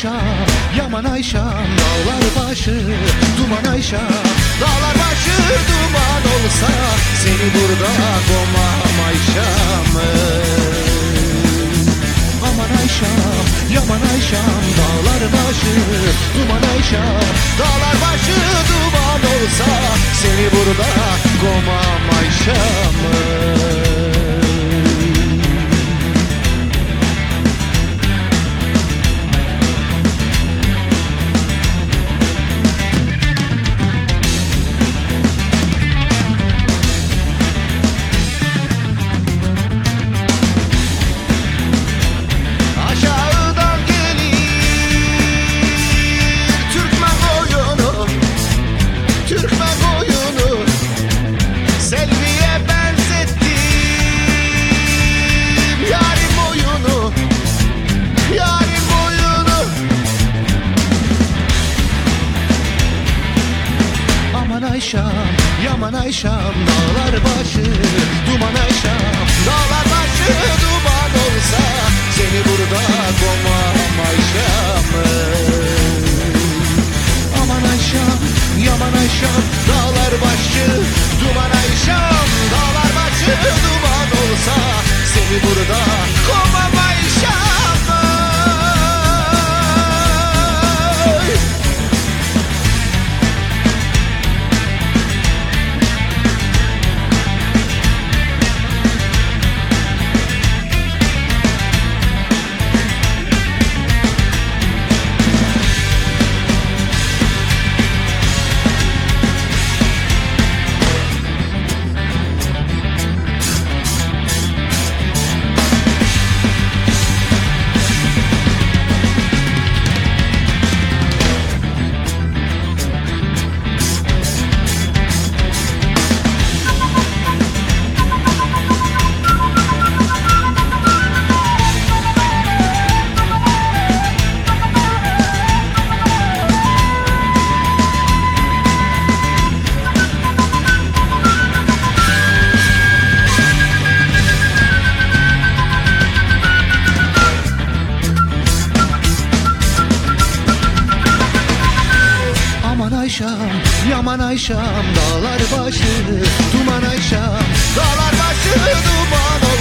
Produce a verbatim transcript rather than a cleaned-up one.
Ayşam, yaman Ayşam, dağlar başı duman Ayşam. Dağlar başı duman olsa seni burada koymam Ayşam. Aman Ayşam, yaman Ayşam, dağlar başı duman Ayşam. Dağlar başı duman olsa seni burada koymam Ayşam. Ayşam, yaman Ayşam, dağlar başı duman Ayşam. Dağlar başı duman olsa seni burada koymam Ayşam. Aman Ayşam, yaman Ayşam, dağlar başı duman Ayşam. Dağlar başı duman olsa seni burada koymam Ayşam. Ayşam, yaman Ayşam, dağlar başı duman Ayşam. Dağlar başı duman